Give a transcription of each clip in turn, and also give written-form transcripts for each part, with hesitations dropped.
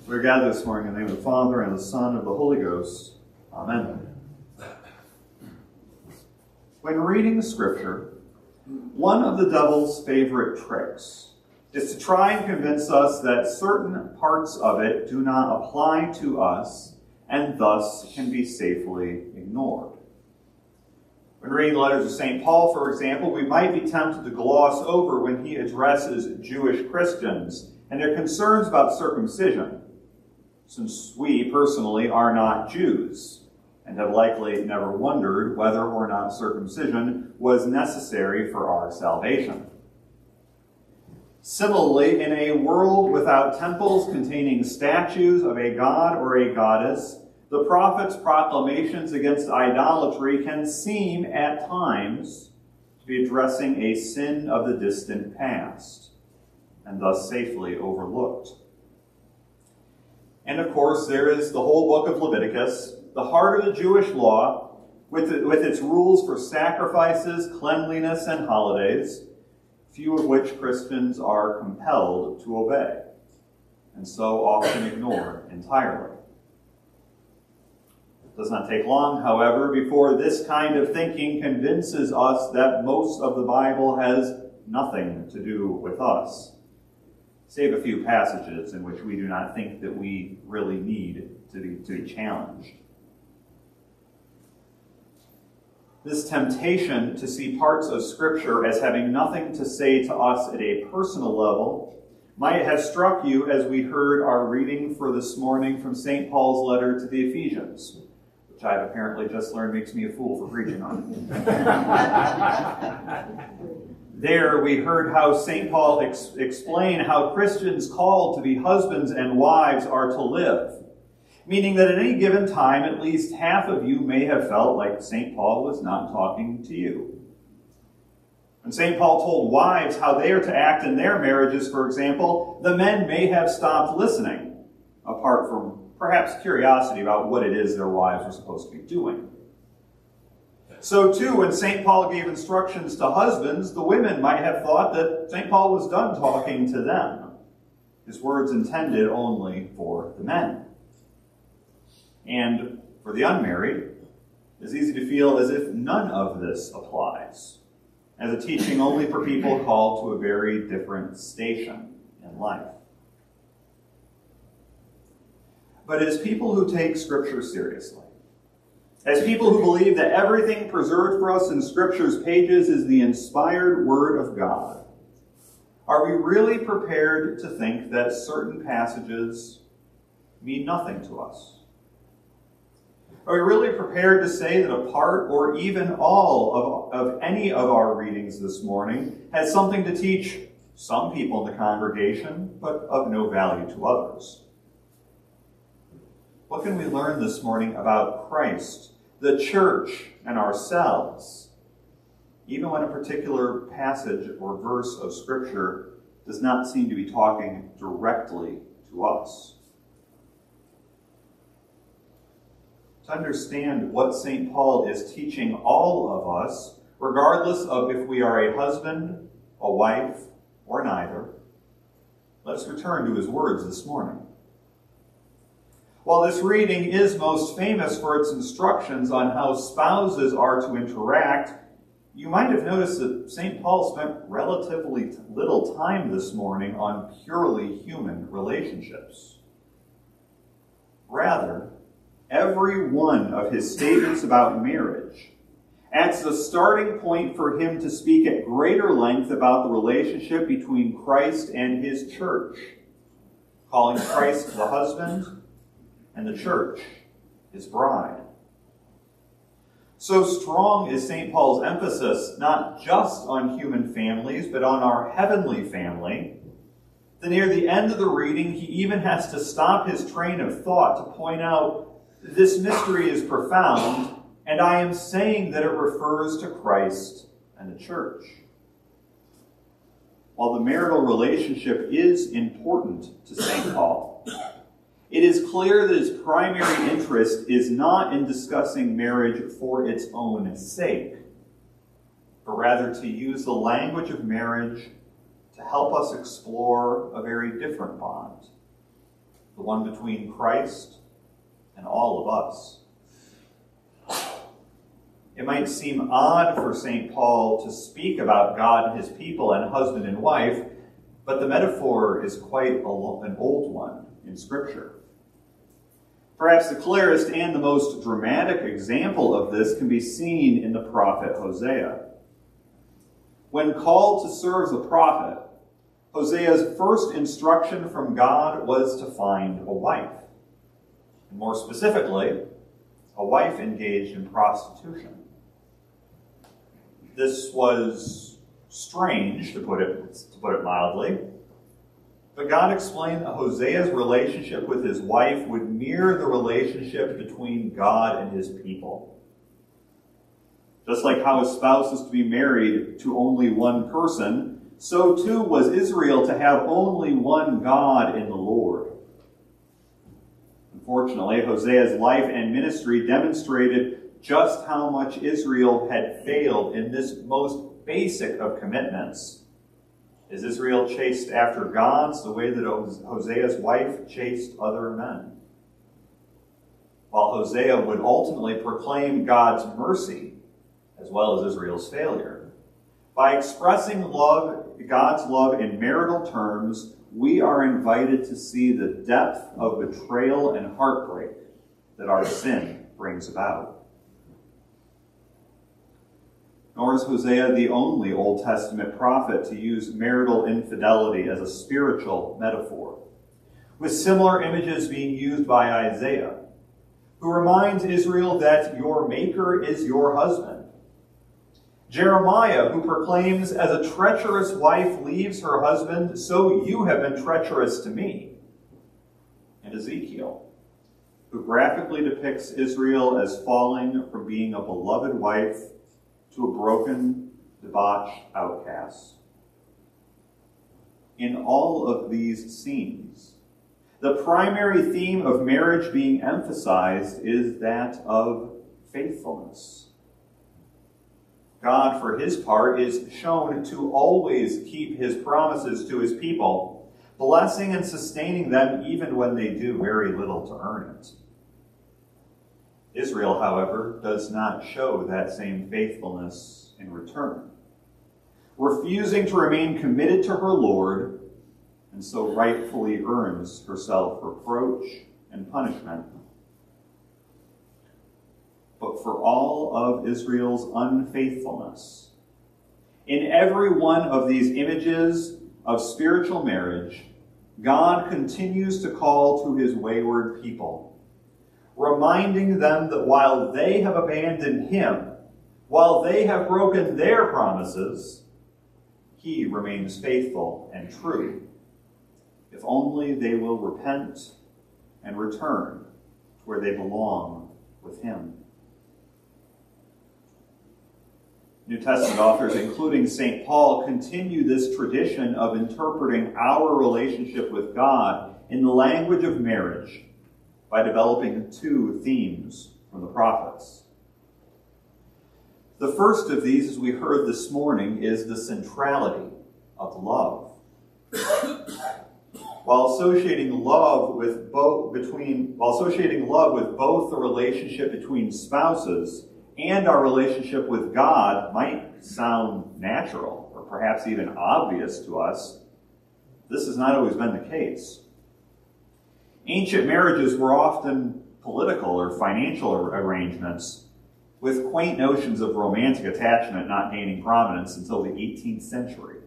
We're gathered this morning in the name of the Father, and of the Son, and of the Holy Ghost. Amen. When reading Scripture, one of the devil's favorite tricks is to try and convince us that certain parts of it do not apply to us and thus can be safely ignored. When reading the letters of St. Paul, for example, we might be tempted to gloss over when he addresses Jewish Christians and their concerns about circumcision, since we personally are not Jews and have likely never wondered whether or not circumcision was necessary for our salvation. Similarly, in a world without temples containing statues of a god or a goddess, the prophet's proclamations against idolatry can seem at times to be addressing a sin of the distant past, and thus safely overlooked. And of course, there is the whole book of Leviticus, the heart of the Jewish law, with its rules for sacrifices, cleanliness, and holidays, few of which Christians are compelled to obey, and so often ignore entirely. It does not take long, however, before this kind of thinking convinces us that most of the Bible has nothing to do with us, save a few passages in which we do not think that we really need to be challenged. This temptation to see parts of Scripture as having nothing to say to us at a personal level might have struck you as we heard our reading for this morning from St. Paul's letter to the Ephesians, which I've apparently just learned makes me a fool for preaching on. There we heard how St. Paul explained how Christians called to be husbands and wives are to live, meaning that at any given time, at least half of you may have felt like St. Paul was not talking to you. When St. Paul told wives how they are to act in their marriages, for example, the men may have stopped listening, apart from perhaps curiosity about what it is their wives were supposed to be doing. So too, when St. Paul gave instructions to husbands, the women might have thought that St. Paul was done talking to them, his words intended only for the men. And for the unmarried, it's easy to feel as if none of this applies, as a teaching only for people called to a very different station in life. But as people who take Scripture seriously, as people who believe that everything preserved for us in Scripture's pages is the inspired Word of God, are we really prepared to think that certain passages mean nothing to us? Are we really prepared to say that a part or even all of any of our readings this morning has something to teach some people in the congregation, but of no value to others? What can we learn this morning about Christ, the church, and ourselves, even when a particular passage or verse of Scripture does not seem to be talking directly to us? To understand what St. Paul is teaching all of us, regardless of if we are a husband, a wife, or neither, let's return to his words this morning. While this reading is most famous for its instructions on how spouses are to interact, you might have noticed that St. Paul spent relatively little time this morning on purely human relationships. Rather, every one of his statements about marriage acts as a starting point for him to speak at greater length about the relationship between Christ and his church, calling Christ the husband and the church his bride. So strong is St. Paul's emphasis not just on human families, but on our heavenly family, that near the end of the reading, he even has to stop his train of thought to point out, this mystery is profound, and I am saying that it refers to Christ and the church. While the marital relationship is important to St. Paul, it is clear that his primary interest is not in discussing marriage for its own sake, but rather to use the language of marriage to help us explore a very different bond, the one between Christ and all of us. It might seem odd for St. Paul to speak about God and his people and husband and wife, but the metaphor is quite an old one in Scripture. Perhaps the clearest and the most dramatic example of this can be seen in the prophet Hosea. When called to serve as a prophet, Hosea's first instruction from God was to find a wife. And more specifically, a wife engaged in prostitution. This was strange, to put it mildly, but God explained that Hosea's relationship with his wife would mirror the relationship between God and his people. Just like how a spouse is to be married to only one person, so too was Israel to have only one God in the Lord. Unfortunately, Hosea's life and ministry demonstrated just how much Israel had failed in this most basic of commitments. As Israel chased after gods the way that Hosea's wife chased other men. While Hosea would ultimately proclaim God's mercy as well as Israel's failure. By expressing God's love in marital terms, we are invited to see the depth of betrayal and heartbreak that our sin brings about. Nor is Hosea the only Old Testament prophet to use marital infidelity as a spiritual metaphor, with similar images being used by Isaiah, who reminds Israel that your Maker is your husband. Jeremiah, who proclaims, as a treacherous wife leaves her husband, so you have been treacherous to me. And Ezekiel, who graphically depicts Israel as falling from being a beloved wife to a broken, debauched outcast. In all of these scenes, the primary theme of marriage being emphasized is that of faithfulness. God, for his part, is shown to always keep his promises to his people, blessing and sustaining them even when they do very little to earn it. Israel, however, does not show that same faithfulness in return, refusing to remain committed to her Lord, and so rightfully earns herself reproach and punishment. But for all of Israel's unfaithfulness, in every one of these images of spiritual marriage, God continues to call to his wayward people, reminding them that while they have abandoned him, while they have broken their promises, he remains faithful and true, if only they will repent and return to where they belong with him. New Testament authors, including St. Paul, continue this tradition of interpreting our relationship with God in the language of marriage by developing two themes from the prophets. The first of these, as we heard this morning, is the centrality of love. While associating love with both the relationship between spouses and our relationship with God might sound natural or perhaps even obvious to us, this has not always been the case. Ancient marriages were often political or financial arrangements, with quaint notions of romantic attachment not gaining prominence until the 18th century.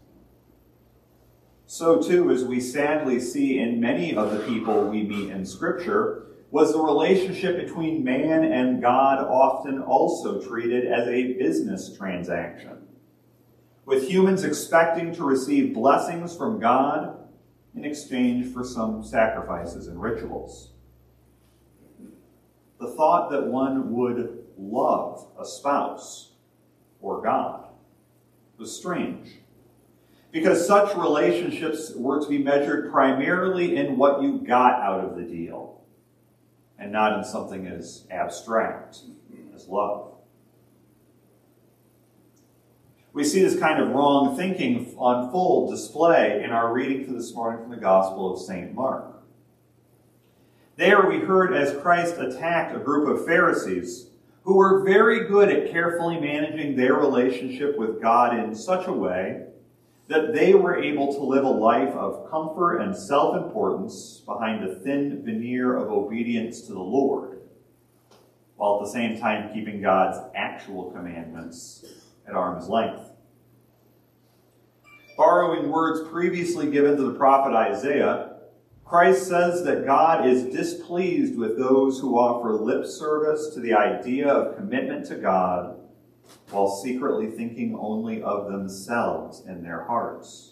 So too, as we sadly see in many of the people we meet in Scripture, was the relationship between man and God often also treated as a business transaction, with humans expecting to receive blessings from God in exchange for some sacrifices and rituals. The thought that one would love a spouse or God was strange, because such relationships were to be measured primarily in what you got out of the deal, and not in something as abstract as love. We see this kind of wrong thinking on full display in our reading for this morning from the Gospel of St. Mark. There we heard as Christ attacked a group of Pharisees who were very good at carefully managing their relationship with God in such a way that they were able to live a life of comfort and self-importance behind a thin veneer of obedience to the Lord, while at the same time keeping God's actual commandments at arm's length. Borrowing words previously given to the prophet Isaiah, Christ says that God is displeased with those who offer lip service to the idea of commitment to God while secretly thinking only of themselves in their hearts.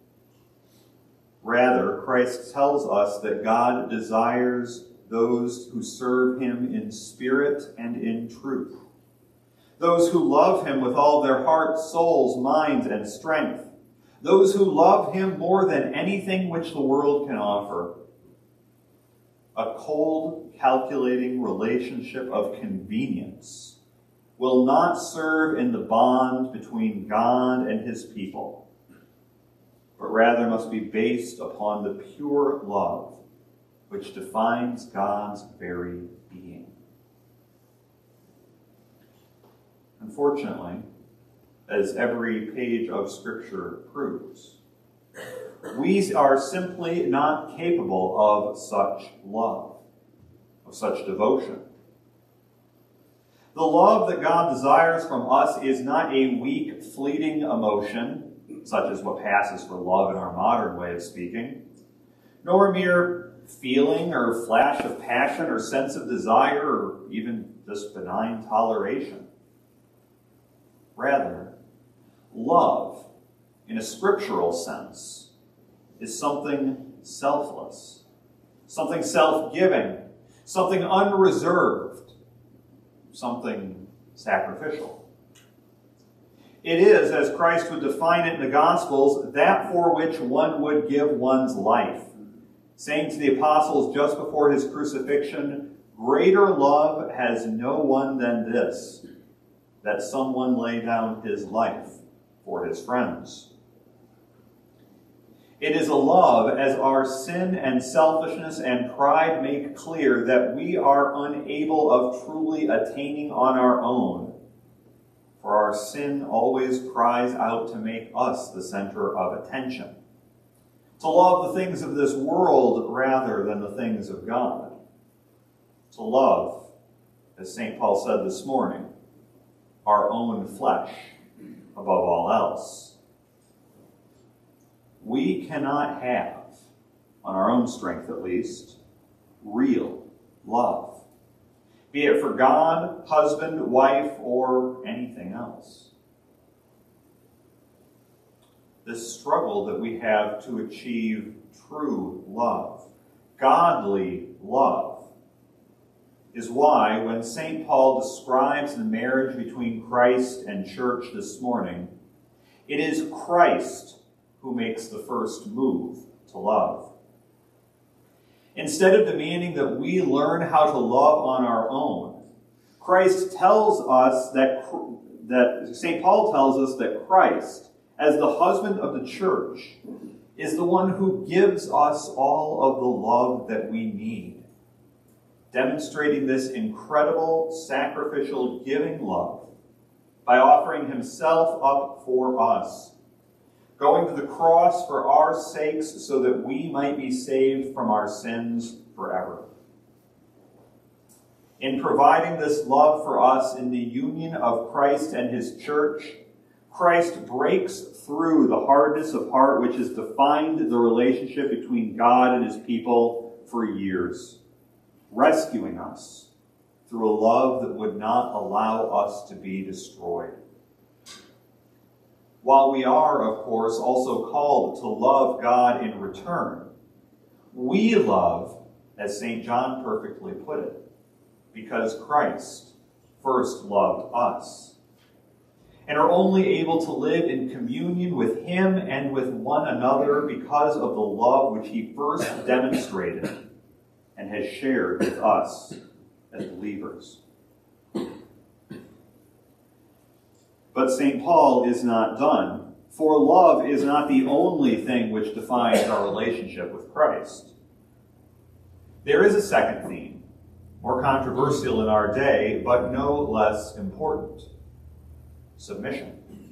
Rather, Christ tells us that God desires those who serve him in spirit and in truth, those who love him with all their hearts, souls, minds, and strength, those who love him more than anything which the world can offer. A cold, calculating relationship of convenience will not serve in the bond between God and his people, but rather must be based upon the pure love which defines God's very being. Unfortunately, as every page of Scripture proves, we are simply not capable of such love, of such devotion. The love that God desires from us is not a weak, fleeting emotion, such as what passes for love in our modern way of speaking, nor a mere feeling or flash of passion or sense of desire or even just benign toleration. Rather, love, in a scriptural sense, is something selfless, something self-giving, something unreserved, something sacrificial. It is, as Christ would define it in the Gospels, that for which one would give one's life, saying to the apostles just before his crucifixion, "Greater love has no one than this, that someone lay down his life for his friends." It is a love, as our sin and selfishness and pride make clear, that we are unable of truly attaining on our own, for our sin always cries out to make us the center of attention, to love the things of this world rather than the things of God, to love, as St. Paul said this morning, our own flesh above all else. We cannot have, on our own strength at least, real love, be it for God, husband, wife, or anything else. This struggle that we have to achieve true love, godly love, is why when St. Paul describes the marriage between Christ and church this morning, it is Christ who makes the first move to love. Instead of demanding that we learn how to love on our own, Christ tells us that St. Paul tells us that Christ, as the husband of the church, is the one who gives us all of the love that we need, demonstrating this incredible sacrificial giving love by offering himself up for us, going to the cross for our sakes so that we might be saved from our sins forever. In providing this love for us in the union of Christ and his church, Christ breaks through the hardness of heart which has defined the relationship between God and his people for years, rescuing us through a love that would not allow us to be destroyed. While we are, of course, also called to love God in return, we love, as St. John perfectly put it, because Christ first loved us, and are only able to live in communion with him and with one another because of the love which he first demonstrated and has shared with us as believers. But St. Paul is not done, for love is not the only thing which defines our relationship with Christ. There is a second theme, more controversial in our day, but no less important: submission.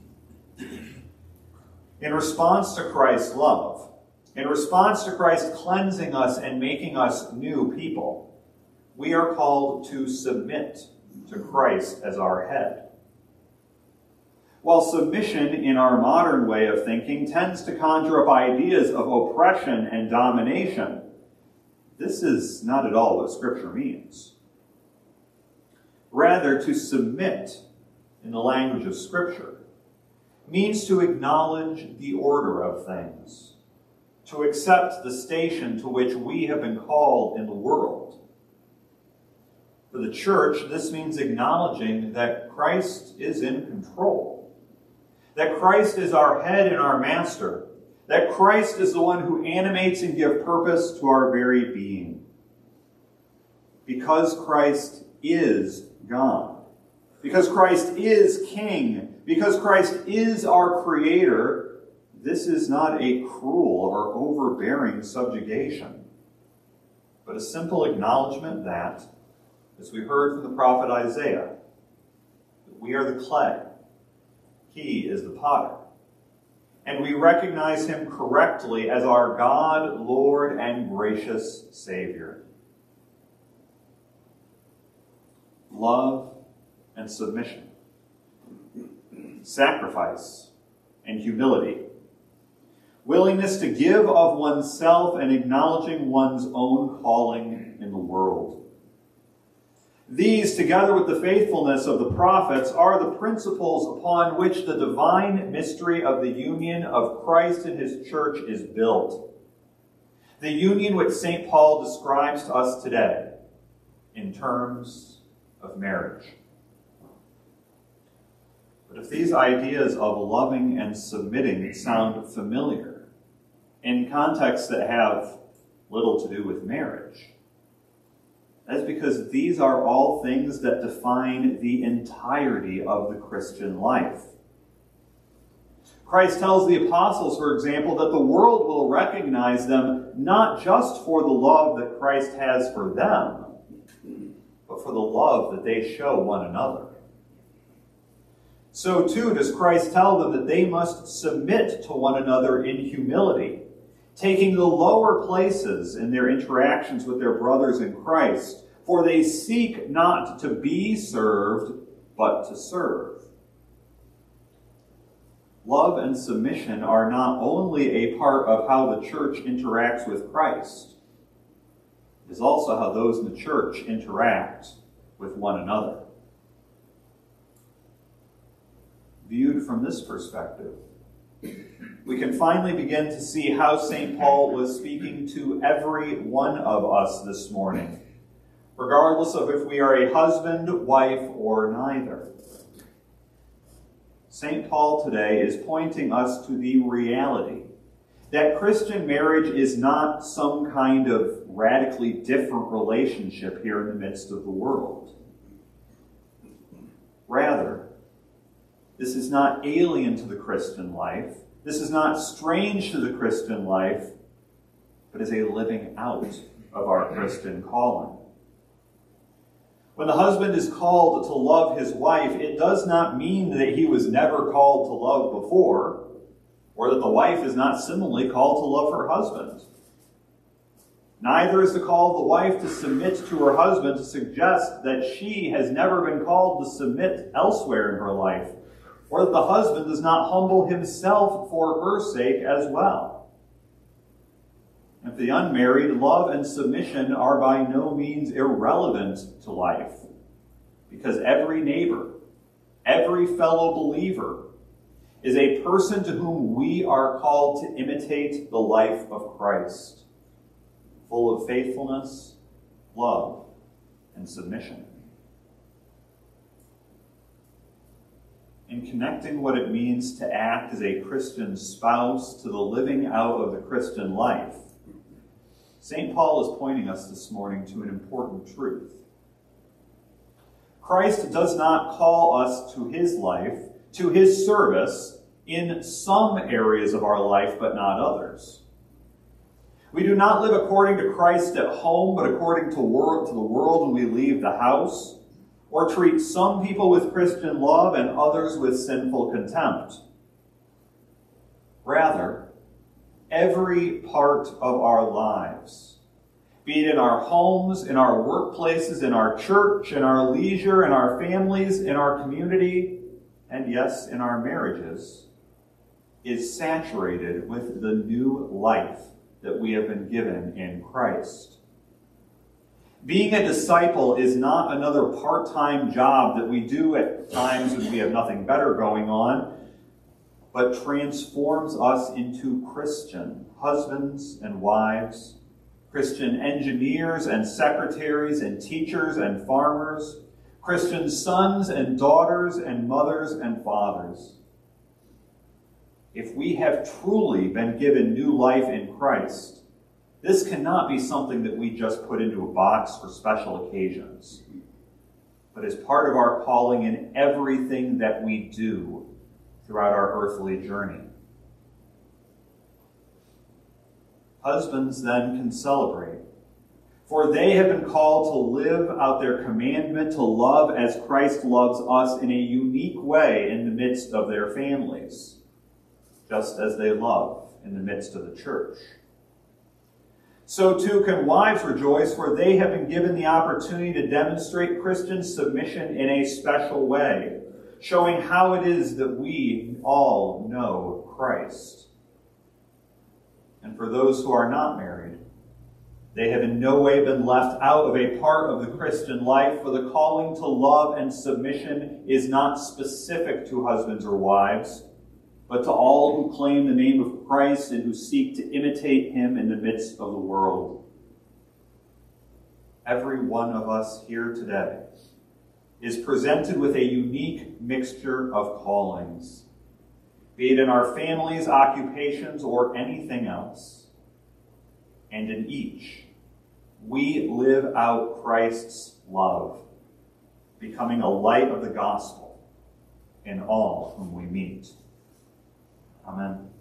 In response to Christ's love, in response to Christ cleansing us and making us new people, we are called to submit to Christ as our head. While submission in our modern way of thinking tends to conjure up ideas of oppression and domination, this is not at all what Scripture means. Rather, to submit, in the language of Scripture, means to acknowledge the order of things, to accept the station to which we have been called in the world. For the church, this means acknowledging that Christ is in control, that Christ is our head and our master, that Christ is the one who animates and gives purpose to our very being. Because Christ is God, because Christ is King, because Christ is our Creator, this is not a cruel or overbearing subjugation, but a simple acknowledgement that, as we heard from the prophet Isaiah, that we are the clay, He is the potter, and we recognize Him correctly as our God, Lord, and gracious Savior. Love and submission, sacrifice and humility, willingness to give of oneself and acknowledging one's own calling in the world. These, together with the faithfulness of the prophets, are the principles upon which the divine mystery of the union of Christ and His church is built. The union which St. Paul describes to us today in terms of marriage. But if these ideas of loving and submitting sound familiar in contexts that have little to do with marriage, that's because these are all things that define the entirety of the Christian life. Christ tells the apostles, for example, that the world will recognize them not just for the love that Christ has for them, but for the love that they show one another. So too does Christ tell them that they must submit to one another in humility, taking the lower places in their interactions with their brothers in Christ, for they seek not to be served, but to serve. Love and submission are not only a part of how the church interacts with Christ, it is also how those in the church interact with one another. Viewed from this perspective, we can finally begin to see how St. Paul was speaking to every one of us this morning, regardless of if we are a husband, wife, or neither. St. Paul today is pointing us to the reality that Christian marriage is not some kind of radically different relationship here in the midst of the world. Rather, this is not alien to the Christian life. This is not strange to the Christian life, but is a living out of our Christian calling. When the husband is called to love his wife, it does not mean that he was never called to love before, or that the wife is not similarly called to love her husband. Neither is the call of the wife to submit to her husband to suggest that she has never been called to submit elsewhere in her life, or that the husband does not humble himself for her sake as well. And for the unmarried, love and submission are by no means irrelevant to life, because every neighbor, every fellow believer, is a person to whom we are called to imitate the life of Christ, full of faithfulness, love, and submission. In connecting what it means to act as a Christian spouse to the living out of the Christian life, St. Paul is pointing us this morning to an important truth. Christ does not call us to his life, to his service, in some areas of our life, but not others. We do not live according to Christ at home, but according to the world when we leave the house, or treat some people with Christian love and others with sinful contempt. Rather, every part of our lives, be it in our homes, in our workplaces, in our church, in our leisure, in our families, in our community, and yes, in our marriages, is saturated with the new life that we have been given in Christ. Being a disciple is not another part-time job that we do at times when we have nothing better going on, but transforms us into Christian husbands and wives, Christian engineers and secretaries and teachers and farmers, Christian sons and daughters and mothers and fathers. If we have truly been given new life in Christ, this cannot be something that we just put into a box for special occasions, but is part of our calling in everything that we do throughout our earthly journey. Husbands then can celebrate, for they have been called to live out their commandment to love as Christ loves us in a unique way in the midst of their families, just as they love in the midst of the church. So too can wives rejoice, for they have been given the opportunity to demonstrate Christian submission in a special way, showing how it is that we all know Christ. And for those who are not married, they have in no way been left out of a part of the Christian life, for the calling to love and submission is not specific to husbands or wives, but to all who claim the name of Christ and who seek to imitate him in the midst of the world. Every one of us here today is presented with a unique mixture of callings, be it in our families, occupations, or anything else. And in each, we live out Christ's love, becoming a light of the gospel in all whom we meet. Amen.